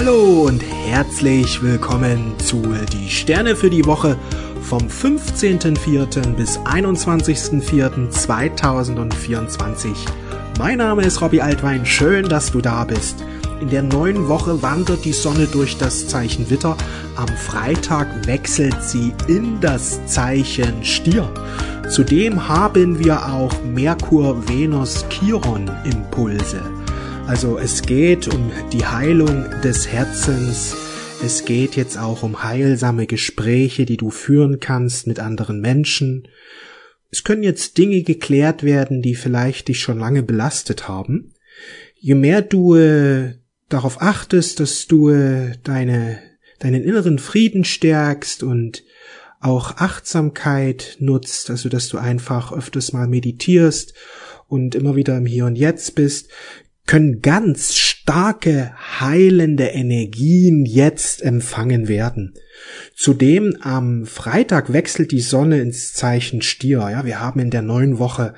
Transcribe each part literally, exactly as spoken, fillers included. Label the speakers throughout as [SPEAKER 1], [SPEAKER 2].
[SPEAKER 1] Hallo und herzlich willkommen zu Die Sterne für die Woche vom fünfzehnten vierten bis einundzwanzigsten vierten zweitausendvierundzwanzig. Mein Name ist Robby Altwein, schön, dass du da bist. In der neuen Woche wandert die Sonne durch das Zeichen Widder. Am Freitag wechselt sie in das Zeichen Stier. Zudem haben wir auch Merkur, Venus, Chiron Impulse. Also es geht um die Heilung des Herzens. Es geht jetzt auch um heilsame Gespräche, die du führen kannst mit anderen Menschen. Es können jetzt Dinge geklärt werden, die vielleicht dich schon lange belastet haben. Je mehr du äh, darauf achtest, dass du äh, deine, deinen inneren Frieden stärkst und auch Achtsamkeit nutzt, also dass du einfach öfters mal meditierst und immer wieder im Hier und Jetzt bist, können ganz starke heilende Energien jetzt empfangen werden. Zudem am Freitag wechselt die Sonne ins Zeichen Stier. Ja, wir haben in der neuen Woche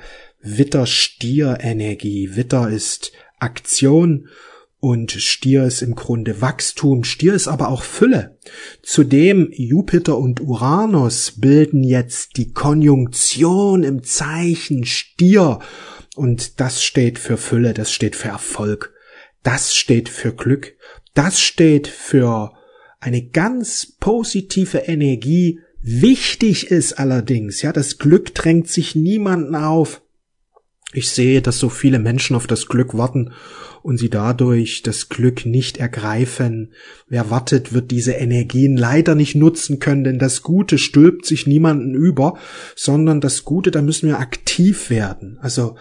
[SPEAKER 1] Widder-Stier-Energie. Widder ist Aktion und Stier ist im Grunde Wachstum. Stier ist aber auch Fülle. Zudem Jupiter und Uranus bilden jetzt die Konjunktion im Zeichen Stier. Und das steht für Fülle, das steht für Erfolg, das steht für Glück, das steht für eine ganz positive Energie. Wichtig ist allerdings, ja, das Glück drängt sich niemanden auf. Ich sehe, dass so viele Menschen auf das Glück warten und sie dadurch das Glück nicht ergreifen. Wer wartet, wird diese Energien leider nicht nutzen können, denn das Gute stülpt sich niemanden über, sondern das Gute, da müssen wir aktiv werden. Also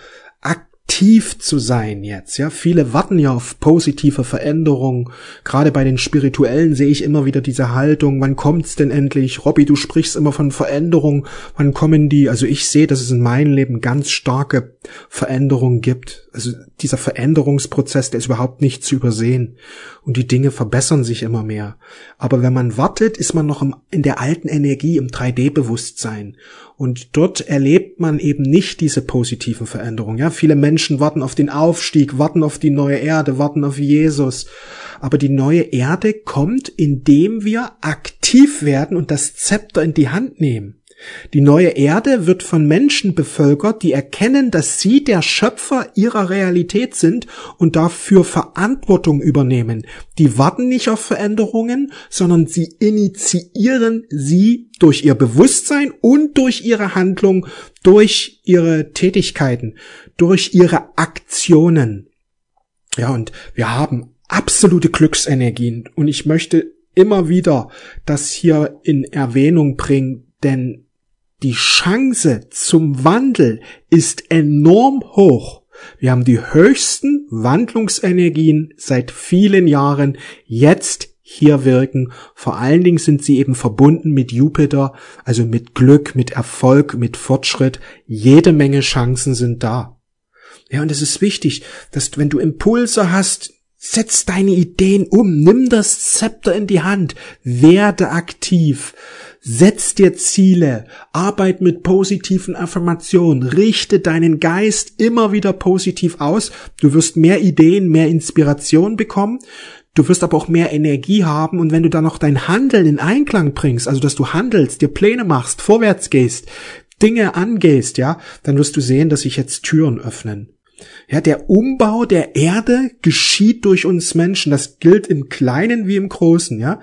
[SPEAKER 1] aktiv zu sein jetzt, ja. Viele warten ja auf positive Veränderungen. Gerade bei den Spirituellen sehe ich immer wieder diese Haltung, wann kommt's denn endlich? Robby, du sprichst immer von Veränderungen. Wann kommen die? Also ich sehe, dass es in meinem Leben ganz starke Veränderungen gibt. Also dieser Veränderungsprozess, der ist überhaupt nicht zu übersehen. Und die Dinge verbessern sich immer mehr. Aber wenn man wartet, ist man noch im, in der alten Energie, im drei D Bewusstsein. Und dort erlebt man eben nicht diese positiven Veränderungen. Ja, viele Menschen warten auf den Aufstieg, warten auf die neue Erde, warten auf Jesus. Aber die neue Erde kommt, indem wir aktiv werden und das Zepter in die Hand nehmen. Die neue Erde wird von Menschen bevölkert, die erkennen, dass sie der Schöpfer ihrer Realität sind und dafür Verantwortung übernehmen. Die warten nicht auf Veränderungen, sondern sie initiieren sie durch ihr Bewusstsein und durch ihre Handlung, durch ihre Tätigkeiten, durch ihre Aktionen. Ja, und wir haben absolute Glücksenergien und ich möchte immer wieder das hier in Erwähnung bringen, denn die Chance zum Wandel ist enorm hoch. Wir haben die höchsten Wandlungsenergien seit vielen Jahren jetzt hier wirken. Vor allen Dingen sind sie eben verbunden mit Jupiter, also mit Glück, mit Erfolg, mit Fortschritt. Jede Menge Chancen sind da. Ja, und es ist wichtig, dass wenn du Impulse hast, setz deine Ideen um, nimm das Zepter in die Hand, werde aktiv. Setz dir Ziele, arbeit mit positiven Affirmationen, richte deinen Geist immer wieder positiv aus. Du wirst mehr Ideen, mehr Inspiration bekommen. Du wirst aber auch mehr Energie haben und wenn du dann noch dein Handeln in Einklang bringst, also dass du handelst, dir Pläne machst, vorwärts gehst, Dinge angehst, ja, dann wirst du sehen, dass sich jetzt Türen öffnen. Ja, der Umbau der Erde geschieht durch uns Menschen. Das gilt im Kleinen wie im Großen, ja.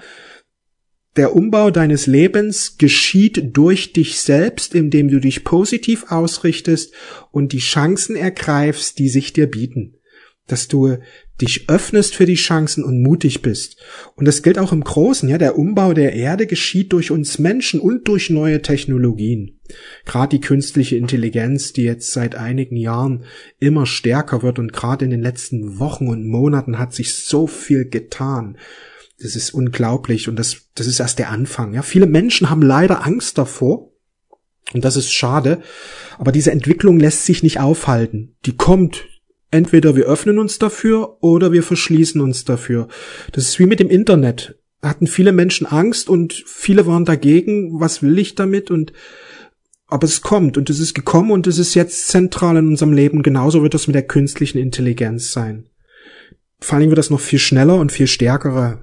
[SPEAKER 1] Der Umbau deines Lebens geschieht durch dich selbst, indem du dich positiv ausrichtest und die Chancen ergreifst, die sich dir bieten. Dass du dich öffnest für die Chancen und mutig bist. Und das gilt auch im Großen, ja. Der Umbau der Erde geschieht durch uns Menschen und durch neue Technologien. Gerade die künstliche Intelligenz, die jetzt seit einigen Jahren immer stärker wird und gerade in den letzten Wochen und Monaten hat sich so viel getan. Das ist unglaublich und das, das ist erst der Anfang. Ja, viele Menschen haben leider Angst davor und das ist schade. Aber diese Entwicklung lässt sich nicht aufhalten. Die kommt. Entweder wir öffnen uns dafür oder wir verschließen uns dafür. Das ist wie mit dem Internet. Da hatten viele Menschen Angst und viele waren dagegen. Was will ich damit? Und aber es kommt und es ist gekommen und es ist jetzt zentral in unserem Leben. Genauso wird das mit der künstlichen Intelligenz sein. Vor allem wird das noch viel schneller und viel stärkere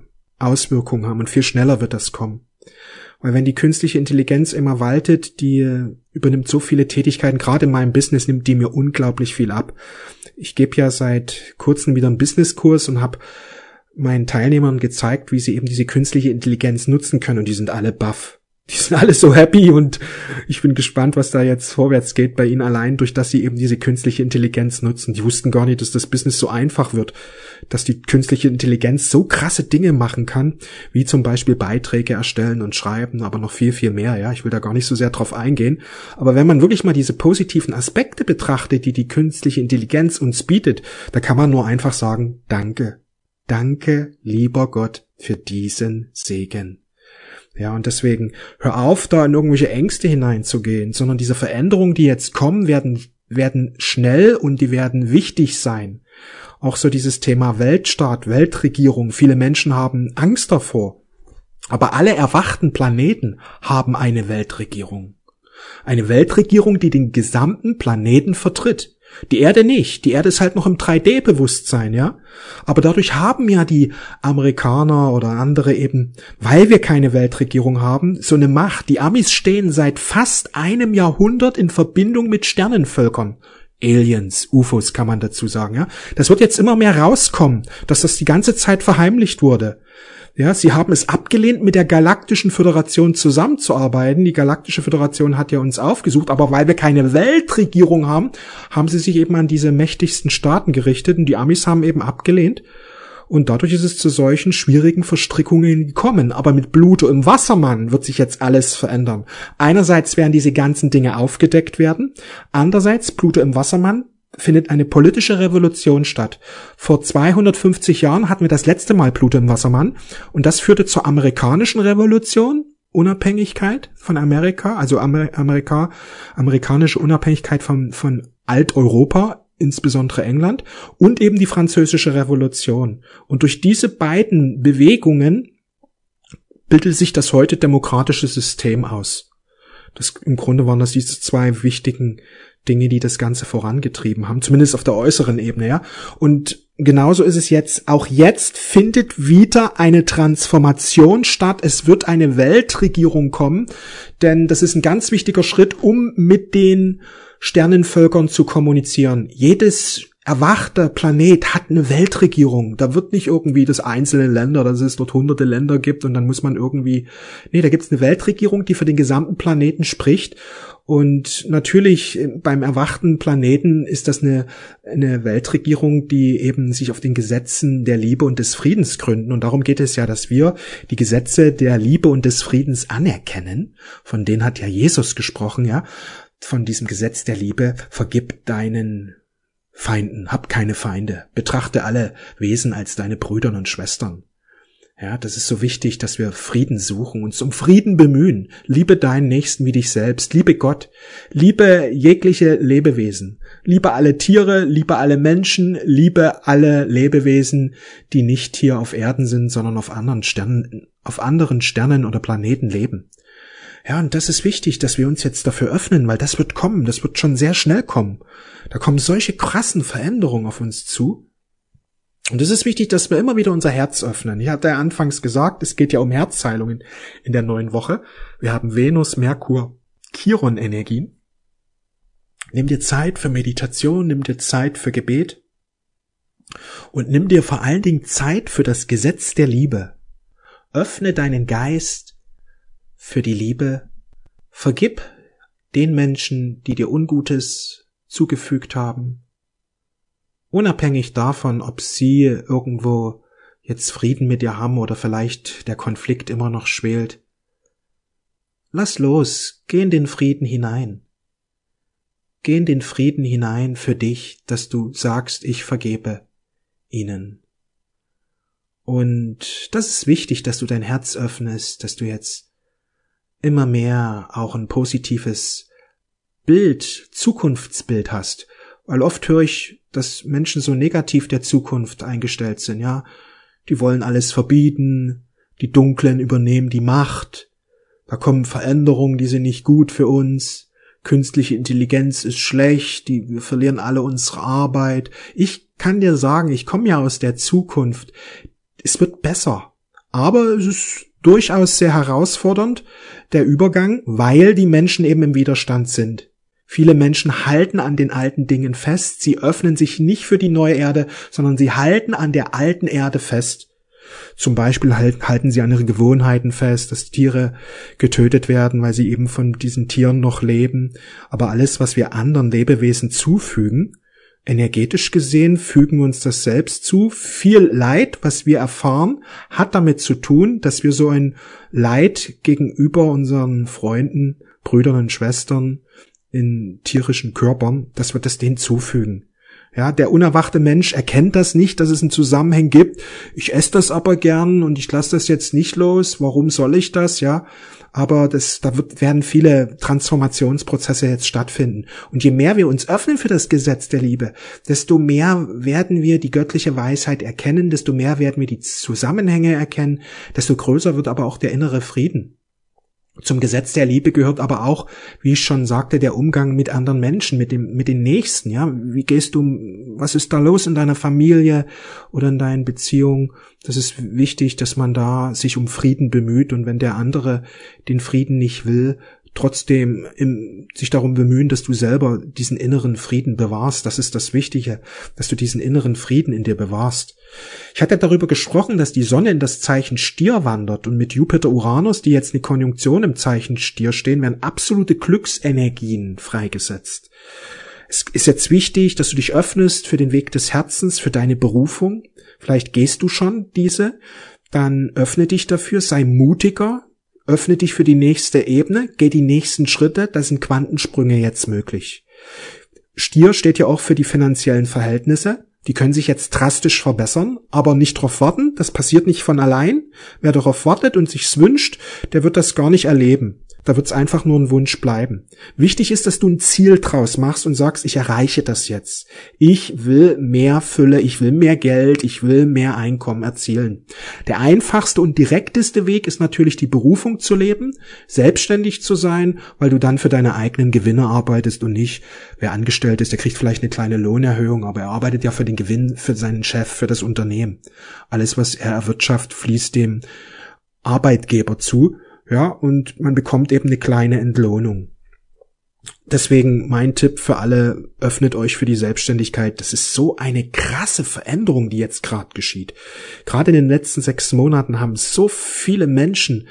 [SPEAKER 1] Auswirkungen haben und viel schneller wird das kommen. Weil wenn die künstliche Intelligenz immer waltet, die übernimmt so viele Tätigkeiten, gerade in meinem Business nimmt die mir unglaublich viel ab. Ich gebe ja seit kurzem wieder einen Businesskurs und habe meinen Teilnehmern gezeigt, wie sie eben diese künstliche Intelligenz nutzen können und die sind alle baff. Die sind alle so happy und ich bin gespannt, was da jetzt vorwärts geht bei ihnen allein, durch dass sie eben diese künstliche Intelligenz nutzen. Die wussten gar nicht, dass das Business so einfach wird, dass die künstliche Intelligenz so krasse Dinge machen kann, wie zum Beispiel Beiträge erstellen und schreiben, aber noch viel, viel mehr. Ja, ich will da gar nicht so sehr drauf eingehen. Aber wenn man wirklich mal diese positiven Aspekte betrachtet, die die künstliche Intelligenz uns bietet, da kann man nur einfach sagen, danke. Danke, lieber Gott, für diesen Segen. Ja, und deswegen hör auf, da in irgendwelche Ängste hineinzugehen, sondern diese Veränderungen, die jetzt kommen, werden, werden schnell und die werden wichtig sein. Auch so dieses Thema Weltstaat, Weltregierung. Viele Menschen haben Angst davor. Aber alle erwachten Planeten haben eine Weltregierung. Eine Weltregierung, die den gesamten Planeten vertritt. Die Erde nicht. Die Erde ist halt noch im drei D Bewusstsein, ja. Aber dadurch haben ja die Amerikaner oder andere eben, weil wir keine Weltregierung haben, so eine Macht. Die Amis stehen seit fast einem Jahrhundert in Verbindung mit Sternenvölkern. Aliens, U F Os kann man dazu sagen, ja. Das wird jetzt immer mehr rauskommen, dass das die ganze Zeit verheimlicht wurde. Ja, sie haben es abgelehnt, mit der Galaktischen Föderation zusammenzuarbeiten. Die Galaktische Föderation hat ja uns aufgesucht, aber weil wir keine Weltregierung haben, haben sie sich eben an diese mächtigsten Staaten gerichtet und die Amis haben eben abgelehnt. Und dadurch ist es zu solchen schwierigen Verstrickungen gekommen. Aber mit Pluto im Wassermann wird sich jetzt alles verändern. Einerseits werden diese ganzen Dinge aufgedeckt werden. Andererseits, Pluto im Wassermann findet eine politische Revolution statt. Vor zweihundertfünfzig Jahren hatten wir das letzte Mal Pluto im Wassermann und das führte zur amerikanischen Revolution, Unabhängigkeit von Amerika, also Amer- Amerika, amerikanische Unabhängigkeit von, von Alteuropa, insbesondere England, und eben die französische Revolution. Und durch diese beiden Bewegungen bildet sich das heute demokratische System aus. Das, im Grunde waren das diese zwei wichtigen Dinge, die das Ganze vorangetrieben haben, zumindest auf der äußeren Ebene, ja. Und genauso ist es jetzt. Auch jetzt findet wieder eine Transformation statt. Es wird eine Weltregierung kommen, denn das ist ein ganz wichtiger Schritt, um mit den Sternenvölkern zu kommunizieren. Jedes erwachte Planet hat eine Weltregierung. Da wird nicht irgendwie das einzelne Länder, dass es dort hunderte Länder gibt und dann muss man irgendwie, nee, da gibt es eine Weltregierung, die für den gesamten Planeten spricht. Und natürlich beim erwachten Planeten ist das eine, eine Weltregierung, die eben sich auf den Gesetzen der Liebe und des Friedens gründen. Und darum geht es ja, dass wir die Gesetze der Liebe und des Friedens anerkennen. Von denen hat ja Jesus gesprochen, ja. Von diesem Gesetz der Liebe: Vergib deinen Feinden, hab keine Feinde, betrachte alle Wesen als deine Brüder und Schwestern. Ja, das ist so wichtig, dass wir Frieden suchen, uns um Frieden bemühen. Liebe deinen Nächsten wie dich selbst, liebe Gott, liebe jegliche Lebewesen, liebe alle Tiere, liebe alle Menschen, liebe alle Lebewesen, die nicht hier auf Erden sind, sondern auf anderen Sternen, auf anderen Sternen oder Planeten leben. Ja, und das ist wichtig, dass wir uns jetzt dafür öffnen, weil das wird kommen, das wird schon sehr schnell kommen. Da kommen solche krassen Veränderungen auf uns zu. Und es ist wichtig, dass wir immer wieder unser Herz öffnen. Ich hatte ja anfangs gesagt, es geht ja um Herzheilungen in der neuen Woche. Wir haben Venus, Merkur, Chiron-Energien. Nimm dir Zeit für Meditation, nimm dir Zeit für Gebet und nimm dir vor allen Dingen Zeit für das Gesetz der Liebe. Öffne deinen Geist für die Liebe. Vergib den Menschen, die dir Ungutes zugefügt haben. Unabhängig davon, ob sie irgendwo jetzt Frieden mit dir haben oder vielleicht der Konflikt immer noch schwelt. Lass los, geh in den Frieden hinein. Geh in den Frieden hinein für dich, dass du sagst, ich vergebe ihnen. Und das ist wichtig, dass du dein Herz öffnest, dass du jetzt immer mehr auch ein positives Bild, Zukunftsbild hast. Weil oft höre ich, dass Menschen so negativ der Zukunft eingestellt sind, ja. Die wollen alles verbieten, die Dunklen übernehmen die Macht, da kommen Veränderungen, die sind nicht gut für uns, künstliche Intelligenz ist schlecht, die, wir verlieren alle unsere Arbeit. Ich kann dir sagen, ich komme ja aus der Zukunft, es wird besser. Aber es ist durchaus sehr herausfordernd, der Übergang, weil die Menschen eben im Widerstand sind. Viele Menschen halten an den alten Dingen fest. Sie öffnen sich nicht für die neue Erde, sondern sie halten an der alten Erde fest. Zum Beispiel halten sie an ihren Gewohnheiten fest, dass Tiere getötet werden, weil sie eben von diesen Tieren noch leben. Aber alles, was wir anderen Lebewesen zufügen, energetisch gesehen, fügen wir uns das selbst zu. Viel Leid, was wir erfahren, hat damit zu tun, dass wir so ein Leid gegenüber unseren Freunden, Brüdern und Schwestern in tierischen Körpern, dass wir das denen zufügen. Ja, der unerwachte Mensch erkennt das nicht, dass es einen Zusammenhang gibt. Ich esse das aber gern und ich lasse das jetzt nicht los. Warum soll ich das? Ja, aber das, da wird, werden viele Transformationsprozesse jetzt stattfinden. Und je mehr wir uns öffnen für das Gesetz der Liebe, desto mehr werden wir die göttliche Weisheit erkennen, desto mehr werden wir die Zusammenhänge erkennen, desto größer wird aber auch der innere Frieden. Zum Gesetz der Liebe gehört aber auch, wie ich schon sagte, der Umgang mit anderen Menschen, mit dem, mit den Nächsten, ja. Wie gehst du, was ist da los in deiner Familie oder in deinen Beziehungen? Das ist wichtig, dass man da sich um Frieden bemüht und wenn der andere den Frieden nicht will, trotzdem im, sich darum bemühen, dass du selber diesen inneren Frieden bewahrst. Das ist das Wichtige, dass du diesen inneren Frieden in dir bewahrst. Ich hatte darüber gesprochen, dass die Sonne in das Zeichen Stier wandert und mit Jupiter Uranus, die jetzt eine Konjunktion im Zeichen Stier stehen, werden absolute Glücksenergien freigesetzt. Es ist jetzt wichtig, dass du dich öffnest für den Weg des Herzens, für deine Berufung. Vielleicht gehst du schon diese, dann öffne dich dafür, sei mutiger, öffne dich für die nächste Ebene, geh die nächsten Schritte, da sind Quantensprünge jetzt möglich. Stier steht ja auch für die finanziellen Verhältnisse. Die können sich jetzt drastisch verbessern, aber nicht darauf warten. Das passiert nicht von allein. Wer darauf wartet und sich's wünscht, der wird das gar nicht erleben. Da wird's einfach nur ein Wunsch bleiben. Wichtig ist, dass du ein Ziel draus machst und sagst, ich erreiche das jetzt. Ich will mehr Fülle, ich will mehr Geld, ich will mehr Einkommen erzielen. Der einfachste und direkteste Weg ist natürlich die Berufung zu leben, selbstständig zu sein, weil du dann für deine eigenen Gewinne arbeitest und nicht, wer angestellt ist, der kriegt vielleicht eine kleine Lohnerhöhung, aber er arbeitet ja für den Gewinn, für seinen Chef, für das Unternehmen. Alles, was er erwirtschaftet, fließt dem Arbeitgeber zu. Ja, und man bekommt eben eine kleine Entlohnung. Deswegen mein Tipp für alle, öffnet euch für die Selbstständigkeit. Das ist so eine krasse Veränderung, die jetzt gerade geschieht. Gerade in den letzten sechs Monaten haben so viele Menschen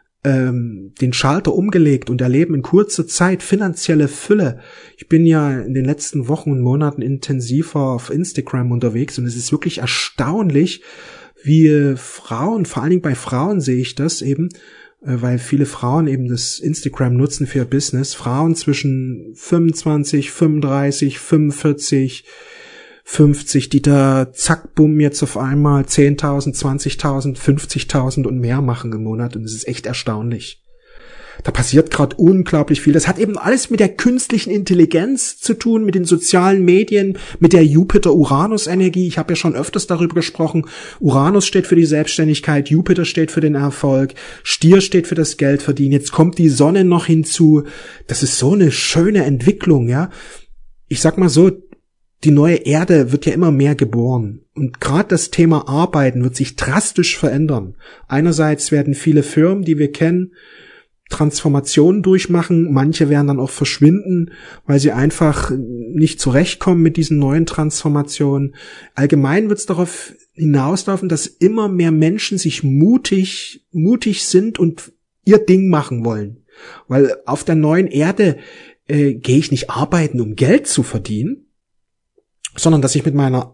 [SPEAKER 1] ähm, den Schalter umgelegt und erleben in kurzer Zeit finanzielle Fülle. Ich bin ja in den letzten Wochen und Monaten intensiver auf Instagram unterwegs und es ist wirklich erstaunlich, wie Frauen, vor allen Dingen bei Frauen sehe ich das eben, weil viele Frauen eben das Instagram nutzen für ihr Business. Frauen zwischen fünfundzwanzig, fünfunddreißig, fünfundvierzig, fünfzig, die da zack, bumm, jetzt auf einmal zehntausend, zwanzigtausend, fünfzigtausend und mehr machen im Monat. Und das ist echt erstaunlich. Da passiert gerade unglaublich viel. Das hat eben alles mit der künstlichen Intelligenz zu tun, mit den sozialen Medien, mit der Jupiter-Uranus-Energie. Ich habe ja schon öfters darüber gesprochen. Uranus steht für die Selbstständigkeit, Jupiter steht für den Erfolg, Stier steht für das Geldverdienen. Jetzt kommt die Sonne noch hinzu. Das ist so eine schöne Entwicklung, ja. Ich sag mal so, die neue Erde wird ja immer mehr geboren. Und gerade das Thema Arbeiten wird sich drastisch verändern. Einerseits werden viele Firmen, die wir kennen, Transformationen durchmachen, manche werden dann auch verschwinden, weil sie einfach nicht zurechtkommen mit diesen neuen Transformationen. Allgemein wird es darauf hinauslaufen, dass immer mehr Menschen sich mutig, mutig sind und ihr Ding machen wollen. Weil auf der neuen Erde äh, gehe ich nicht arbeiten, um Geld zu verdienen, sondern dass ich mit meiner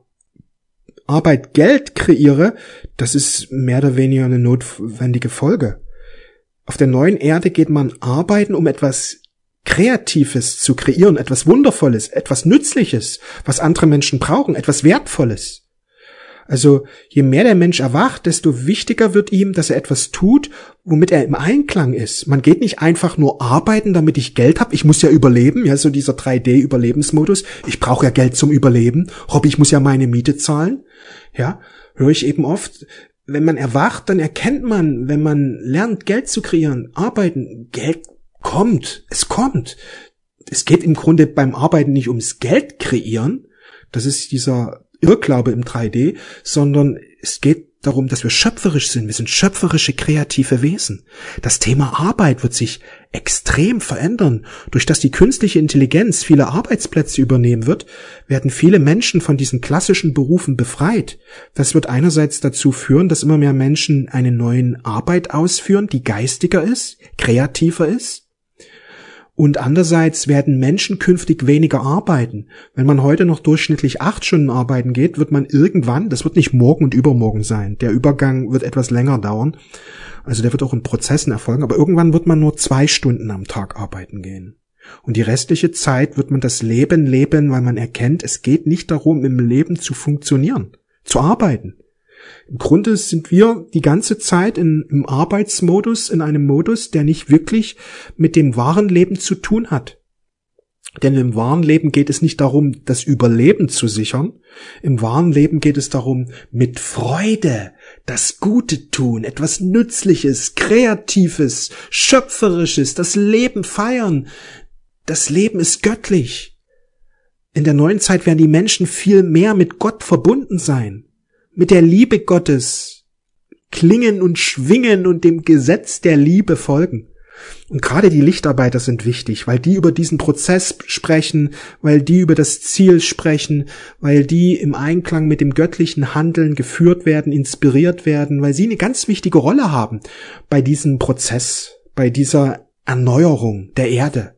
[SPEAKER 1] Arbeit Geld kreiere, das ist mehr oder weniger eine notwendige Folge. Auf der neuen Erde geht man arbeiten, um etwas Kreatives zu kreieren, etwas Wundervolles, etwas Nützliches, was andere Menschen brauchen, etwas Wertvolles. Also je mehr der Mensch erwacht, desto wichtiger wird ihm, dass er etwas tut, womit er im Einklang ist. Man geht nicht einfach nur arbeiten, damit ich Geld habe. Ich muss ja überleben, ja, so dieser drei D-Überlebensmodus. Ich brauche ja Geld zum Überleben. Robby, ich muss ja meine Miete zahlen. Ja, höre ich eben oft. Wenn man erwacht, dann erkennt man, wenn man lernt, Geld zu kreieren, arbeiten, Geld kommt, es kommt. Es geht im Grunde beim Arbeiten nicht ums Geld kreieren, das ist dieser Irrglaube im drei D, sondern es geht darum, dass wir schöpferisch sind. Wir sind schöpferische, kreative Wesen. Das Thema Arbeit wird sich extrem verändern. Durch das die künstliche Intelligenz viele Arbeitsplätze übernehmen wird, werden viele Menschen von diesen klassischen Berufen befreit. Das wird einerseits dazu führen, dass immer mehr Menschen eine neue Arbeit ausführen, die geistiger ist, kreativer ist. Und andererseits werden Menschen künftig weniger arbeiten. Wenn man heute noch durchschnittlich acht Stunden arbeiten geht, wird man irgendwann, das wird nicht morgen und übermorgen sein, der Übergang wird etwas länger dauern, also der wird auch in Prozessen erfolgen, aber irgendwann wird man nur zwei Stunden am Tag arbeiten gehen. Und die restliche Zeit wird man das Leben leben, weil man erkennt, es geht nicht darum, im Leben zu funktionieren, zu arbeiten. Im Grunde sind wir die ganze Zeit in, im Arbeitsmodus, in einem Modus, der nicht wirklich mit dem wahren Leben zu tun hat. Denn im wahren Leben geht es nicht darum, das Überleben zu sichern. Im wahren Leben geht es darum, mit Freude das Gute tun, etwas Nützliches, Kreatives, Schöpferisches, das Leben feiern. Das Leben ist göttlich. In der neuen Zeit werden die Menschen viel mehr mit Gott verbunden sein. Mit der Liebe Gottes klingen und schwingen und dem Gesetz der Liebe folgen. Und gerade die Lichtarbeiter sind wichtig, weil die über diesen Prozess sprechen, weil die über das Ziel sprechen, weil die im Einklang mit dem göttlichen Handeln geführt werden, inspiriert werden, weil sie eine ganz wichtige Rolle haben bei diesem Prozess, bei dieser Erneuerung der Erde.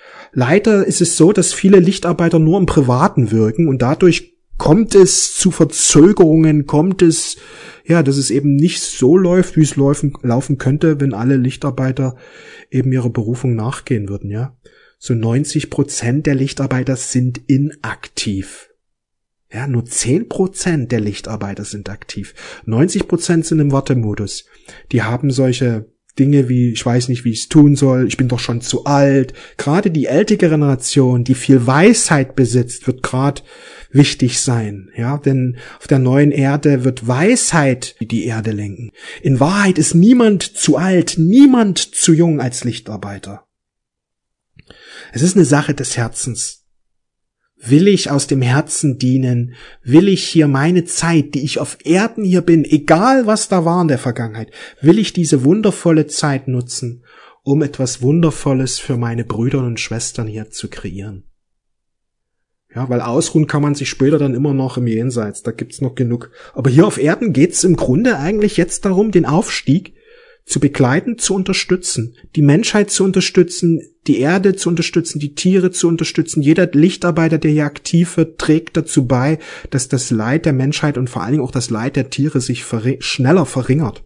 [SPEAKER 1] Leider ist es so, dass viele Lichtarbeiter nur im Privaten wirken und dadurch kommt es zu Verzögerungen, kommt es, ja, dass es eben nicht so läuft, wie es laufen, laufen könnte, wenn alle Lichtarbeiter eben ihrer Berufung nachgehen würden, ja. So neunzig Prozent der Lichtarbeiter sind inaktiv. Ja, nur zehn Prozent der Lichtarbeiter sind aktiv. neunzig Prozent sind im Wartemodus. Die haben solche Dinge wie, ich weiß nicht, wie ich es tun soll, ich bin doch schon zu alt. Gerade die ältere Generation, die viel Weisheit besitzt, wird gerade wichtig sein, ja, denn auf der neuen Erde wird Weisheit die Erde lenken. In Wahrheit ist niemand zu alt, niemand zu jung als Lichtarbeiter. Es ist eine Sache des Herzens. Will ich aus dem Herzen dienen? Will ich hier meine Zeit, die ich auf Erden hier bin, egal was da war in der Vergangenheit, will ich diese wundervolle Zeit nutzen, um etwas Wundervolles für meine Brüder und Schwestern hier zu kreieren? Ja, weil ausruhen kann man sich später dann immer noch im Jenseits, da gibt's noch genug. Aber hier auf Erden geht's im Grunde eigentlich jetzt darum, den Aufstieg zu begleiten, zu unterstützen, die Menschheit zu unterstützen, die Erde zu unterstützen, die Tiere zu unterstützen. Jeder Lichtarbeiter, der hier aktiv wird, trägt dazu bei, dass das Leid der Menschheit und vor allen Dingen auch das Leid der Tiere sich verri- schneller verringert.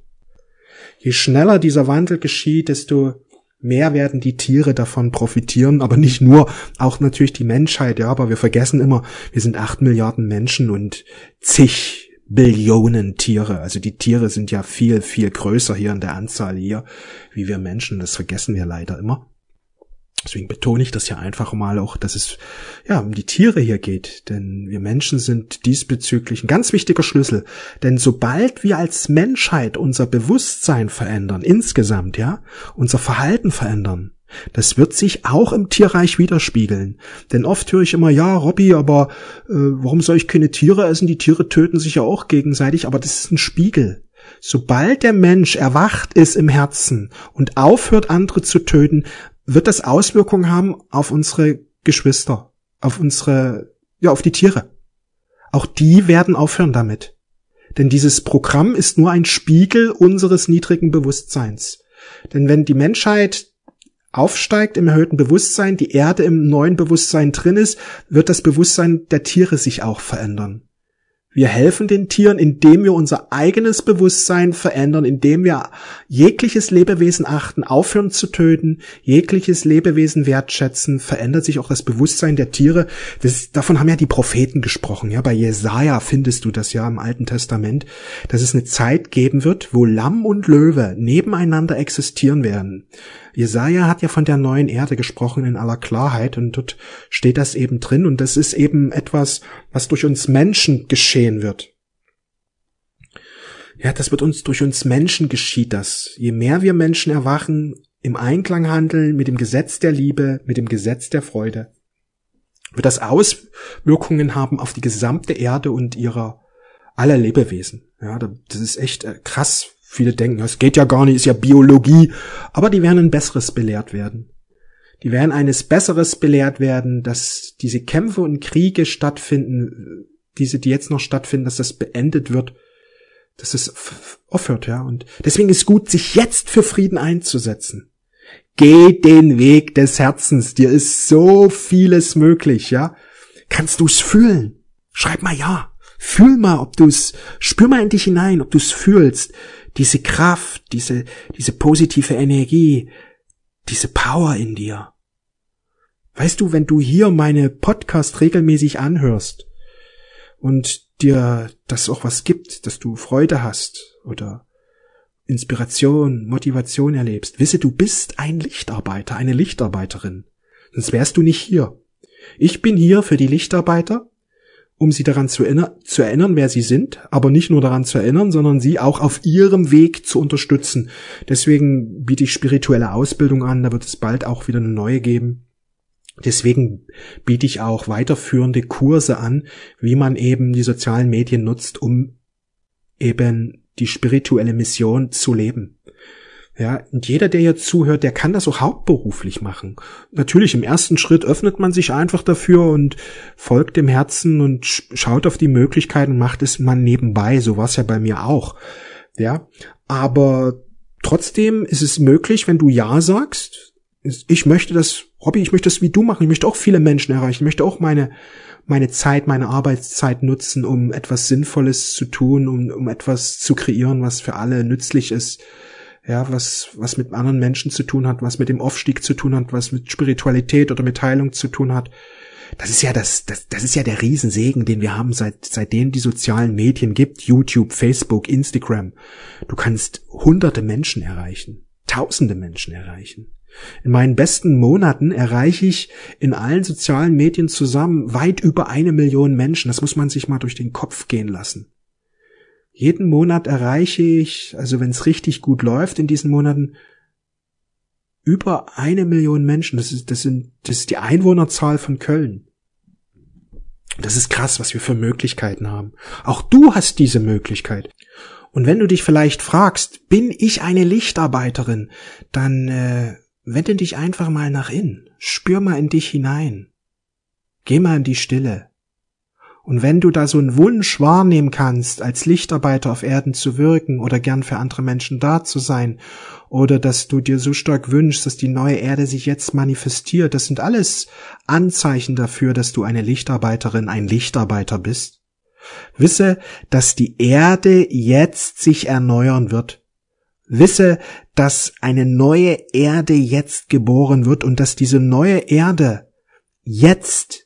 [SPEAKER 1] Je schneller dieser Wandel geschieht, desto mehr werden die Tiere davon profitieren, aber nicht nur, auch natürlich die Menschheit, ja, aber wir vergessen immer, wir sind acht Milliarden Menschen und zig Billionen Tiere. Also die Tiere sind ja viel, viel größer hier in der Anzahl hier, wie wir Menschen. Das vergessen wir leider immer. Deswegen betone ich das ja einfach mal auch, dass es ja um die Tiere hier geht. Denn wir Menschen sind diesbezüglich ein ganz wichtiger Schlüssel. Denn sobald wir als Menschheit unser Bewusstsein verändern, insgesamt, ja, unser Verhalten verändern, das wird sich auch im Tierreich widerspiegeln. Denn oft höre ich immer, ja, Robby, aber äh, warum soll ich keine Tiere essen? Die Tiere töten sich ja auch gegenseitig, aber das ist ein Spiegel. Sobald der Mensch erwacht ist im Herzen und aufhört, andere zu töten, wird das Auswirkungen haben auf unsere Geschwister, auf unsere, ja, auf die Tiere. Auch die werden aufhören damit. Denn dieses Programm ist nur ein Spiegel unseres niedrigen Bewusstseins. Denn wenn die Menschheit aufsteigt im erhöhten Bewusstsein, die Erde im neuen Bewusstsein drin ist, wird das Bewusstsein der Tiere sich auch verändern. Wir helfen den Tieren, indem wir unser eigenes Bewusstsein verändern, indem wir jegliches Lebewesen achten, aufhören zu töten, jegliches Lebewesen wertschätzen, verändert sich auch das Bewusstsein der Tiere. Das, davon haben ja die Propheten gesprochen. Ja, bei Jesaja findest du das ja im Alten Testament, dass es eine Zeit geben wird, wo Lamm und Löwe nebeneinander existieren werden. Jesaja hat ja von der neuen Erde gesprochen in aller Klarheit und dort steht das eben drin und das ist eben etwas, was durch uns Menschen geschehen wird. Ja, das wird uns durch uns Menschen geschieht das. Je mehr wir Menschen erwachen, im Einklang handeln mit dem Gesetz der Liebe, mit dem Gesetz der Freude, wird das Auswirkungen haben auf die gesamte Erde und ihrer Alle Lebewesen. Ja, das ist echt krass. Viele denken, es geht ja gar nicht, ist ja Biologie. Aber die werden ein Besseres belehrt werden. Die werden eines Besseres belehrt werden, dass diese Kämpfe und Kriege stattfinden, diese, die jetzt noch stattfinden, dass das beendet wird, dass es aufhört, ja. Und deswegen ist gut, sich jetzt für Frieden einzusetzen. Geh den Weg des Herzens. Dir ist so vieles möglich, ja. Kannst du's fühlen? Schreib mal ja. Fühl mal, ob du's, spür mal in dich hinein, ob du's fühlst. Diese Kraft, diese, diese positive Energie, diese Power in dir. Weißt du, wenn du hier meine Podcast regelmäßig anhörst und dir das auch was gibt, dass du Freude hast oder Inspiration, Motivation erlebst, wisse, du bist ein Lichtarbeiter, eine Lichtarbeiterin. Sonst wärst du nicht hier. Ich bin hier für die Lichtarbeiter, um sie daran zu erinnern, zu erinnern, wer sie sind, aber nicht nur daran zu erinnern, sondern sie auch auf ihrem Weg zu unterstützen. Deswegen biete ich spirituelle Ausbildung an, da wird es bald auch wieder eine neue geben. Deswegen biete ich auch weiterführende Kurse an, wie man eben die sozialen Medien nutzt, um eben die spirituelle Mission zu leben. Ja, und jeder, der hier zuhört, der kann das auch hauptberuflich machen. Natürlich, im ersten Schritt öffnet man sich einfach dafür und folgt dem Herzen und schaut auf die Möglichkeiten und macht es mal nebenbei. So war es ja bei mir auch. Ja, aber trotzdem ist es möglich, wenn du Ja sagst. Ich möchte das, Robby, ich möchte das wie du machen. Ich möchte auch viele Menschen erreichen. Ich möchte auch meine meine Zeit, meine Arbeitszeit nutzen, um etwas Sinnvolles zu tun, um um etwas zu kreieren, was für alle nützlich ist. Ja, was was mit anderen Menschen zu tun hat, was mit dem Aufstieg zu tun hat, was mit Spiritualität oder mit Heilung zu tun hat. Das ist ja das das das ist ja der Riesensegen, den wir haben, seit seitdem die sozialen Medien gibt, YouTube, Facebook, Instagram. Du kannst hunderte Menschen erreichen, tausende Menschen erreichen. In meinen besten Monaten erreiche ich in allen sozialen Medien zusammen weit über eine Million Menschen. Das muss man sich mal durch den Kopf gehen lassen. Jeden Monat erreiche ich, also wenn es richtig gut läuft in diesen Monaten, über eine Million Menschen. Das ist, das sind, das ist die Einwohnerzahl von Köln. Das ist krass, was wir für Möglichkeiten haben. Auch du hast diese Möglichkeit. Und wenn du dich vielleicht fragst, bin ich eine Lichtarbeiterin, dann äh, wende dich einfach mal nach innen. Spür mal in dich hinein. Geh mal in die Stille. Und wenn du da so einen Wunsch wahrnehmen kannst, als Lichtarbeiter auf Erden zu wirken oder gern für andere Menschen da zu sein, oder dass du dir so stark wünschst, dass die neue Erde sich jetzt manifestiert, das sind alles Anzeichen dafür, dass du eine Lichtarbeiterin, ein Lichtarbeiter bist. Wisse, dass die Erde jetzt sich erneuern wird. Wisse, dass eine neue Erde jetzt geboren wird und dass diese neue Erde jetzt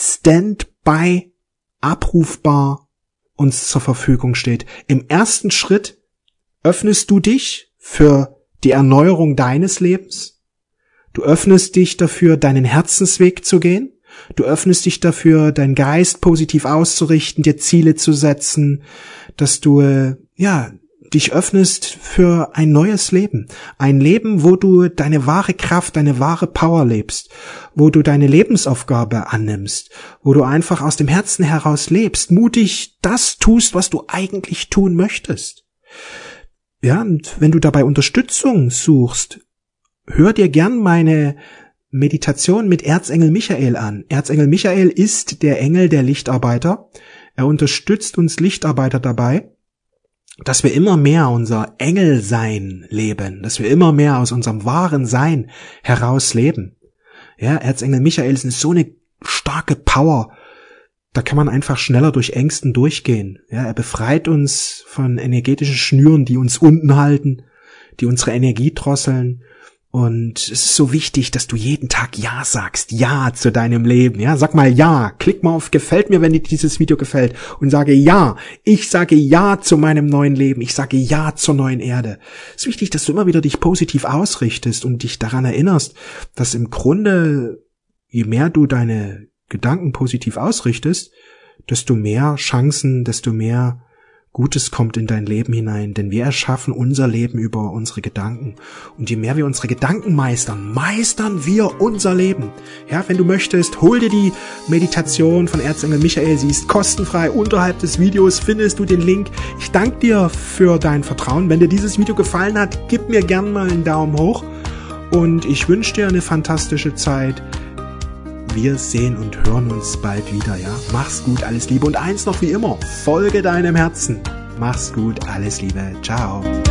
[SPEAKER 1] standby abrufbar uns zur Verfügung steht. Im ersten Schritt öffnest du dich für die Erneuerung deines Lebens. Du öffnest dich dafür, deinen Herzensweg zu gehen. Du öffnest dich dafür, deinen Geist positiv auszurichten, dir Ziele zu setzen, dass du, äh, ja, dich öffnest für ein neues Leben. Ein Leben, wo du deine wahre Kraft, deine wahre Power lebst, wo du deine Lebensaufgabe annimmst, wo du einfach aus dem Herzen heraus lebst, mutig das tust, was du eigentlich tun möchtest. Ja, und wenn du dabei Unterstützung suchst, hör dir gern meine Meditation mit Erzengel Michael an. Erzengel Michael ist der Engel der Lichtarbeiter. Er unterstützt uns Lichtarbeiter dabei, dass wir immer mehr unser Engelsein leben, dass wir immer mehr aus unserem wahren Sein heraus leben. Ja, Erzengel Michael ist so eine starke Power, da kann man einfach schneller durch Ängsten durchgehen. Ja, er befreit uns von energetischen Schnüren, die uns unten halten, die unsere Energie drosseln. Und es ist so wichtig, dass du jeden Tag Ja sagst, Ja zu deinem Leben. Ja, sag mal Ja, klick mal auf Gefällt mir, wenn dir dieses Video gefällt und sage Ja. Ich sage Ja zu meinem neuen Leben. Ich sage Ja zur neuen Erde. Es ist wichtig, dass du immer wieder dich positiv ausrichtest und dich daran erinnerst, dass im Grunde, je mehr du deine Gedanken positiv ausrichtest, desto mehr Chancen, desto mehr Gutes kommt in dein Leben hinein, denn wir erschaffen unser Leben über unsere Gedanken. Und je mehr wir unsere Gedanken meistern, meistern wir unser Leben. Ja, wenn du möchtest, hol dir die Meditation von Erzengel Michael. Sie ist kostenfrei. Unterhalb des Videos findest du den Link. Ich danke dir für dein Vertrauen. Wenn dir dieses Video gefallen hat, gib mir gern mal einen Daumen hoch. Und ich wünsche dir eine fantastische Zeit. Wir sehen und hören uns bald wieder, ja? Mach's gut, alles Liebe. Und eins noch wie immer, folge deinem Herzen. Mach's gut, alles Liebe. Ciao.